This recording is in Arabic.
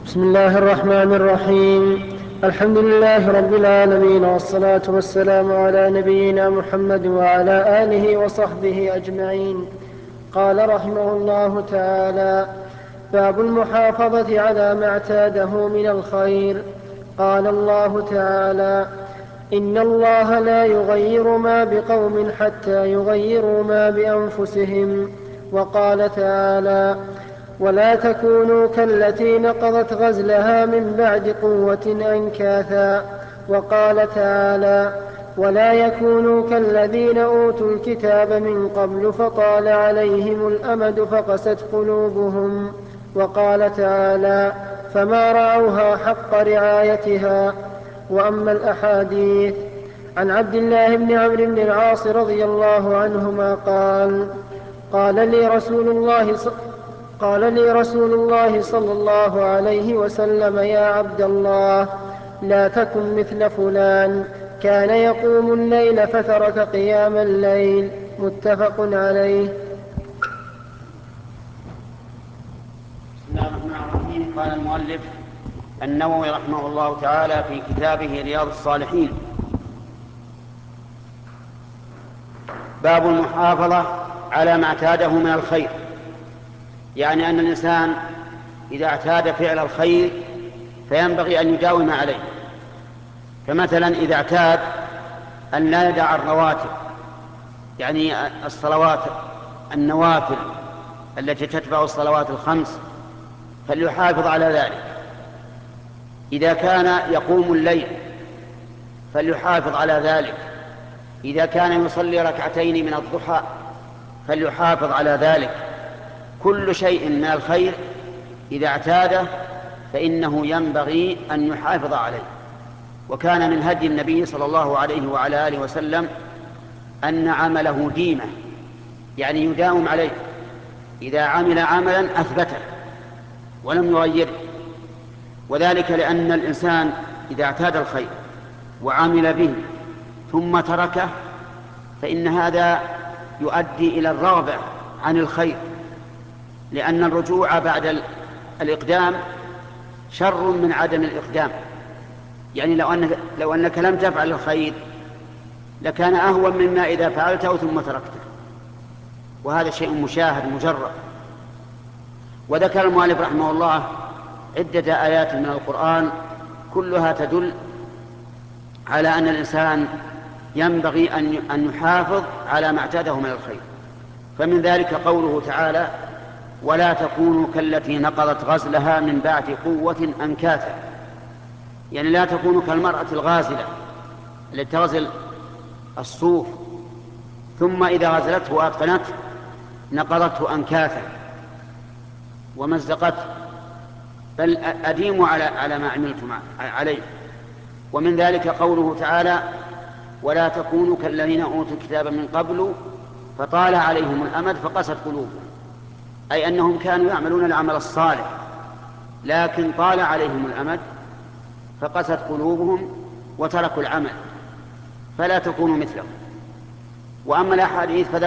بسم الله الرحمن الرحيم. الحمد لله رب العالمين، والصلاة والسلام على نبينا محمد وعلى آله وصحبه أجمعين. قال رحمه الله تعالى: باب المحافظة على ما اعتاده من الخير. قال الله تعالى: إن الله لا يغير ما بقوم حتى يغيروا ما بأنفسهم. وقال تعالى: ولا تكونوا كالتي نقضت غزلها من بعد قوة أنكاثا. وقال تعالى: ولا يكونوا كالذين أوتوا الكتاب من قبل فطال عليهم الأمد فقست قلوبهم. وقال تعالى: فما رعوها حق رعايتها. وأما الأحاديث: عن عبد الله بن عمرو بن العاص رضي الله عنهما قال لي رسول الله صلى الله عليه وسلم: يا عبد الله، لا تكن مثل فلان، كان يقوم الليل فترك قيام الليل. متفق عليه. بسم الله الرحمن الرحيم. قال المؤلف النووي رحمه الله تعالى في كتابه رياض الصالحين: باب المحافظة على ما اعتاده من الخير، يعني أن الإنسان إذا اعتاد فعل الخير فينبغي أن يداوم عليه. فمثلا إذا اعتاد أن لا يدع الرواتب، يعني الصلوات النوافل التي تتبع الصلوات الخمس، فليحافظ على ذلك. إذا كان يقوم الليل فليحافظ على ذلك. إذا كان يصلي ركعتين من الضحى فليحافظ على ذلك. كل شيء من الخير إذا اعتاده فإنه ينبغي أن يحافظ عليه. وكان من هدي النبي صلى الله عليه وعلى آله وسلم أن عمله ديمة، يعني يداوم عليه. إذا عمل عملا أثبته ولم يغيره. وذلك لأن الإنسان إذا اعتاد الخير وعمل به ثم تركه فإن هذا يؤدي إلى الرغبة عن الخير، لأن الرجوع بعد الإقدام شر من عدم الإقدام. يعني لو أنك لم تفعل الخير لكان أهون مما إذا فعلته ثم تركته، وهذا شيء مشاهد مجرد. وذكر المؤلف رحمه الله عدة آيات من القرآن كلها تدل على أن الإنسان ينبغي أن يحافظ على ما اعتاده من الخير. فمن ذلك قوله تعالى: ولا تكونوا كالتي نقضت غزلها من بعد قوة أنكاثا، يعني لا تكونوا كالمرأة الغازلة التي تغزل الصوف ثم إذا غزلته وأتقنته نقضته أنكاثا ومزقته، بل أديموا على ما عملتم عليه. ومن ذلك قوله تعالى: ولا تكونوا كالذين أوتوا الكتاب من قبل فطال عليهم الأمد فقست قلوبهم، أي أنهم كانوا يعملون العمل الصالح لكن طال عليهم الأمد فقست قلوبهم وتركوا العمل، فلا تكونوا مثلهم. وأما الأحاديث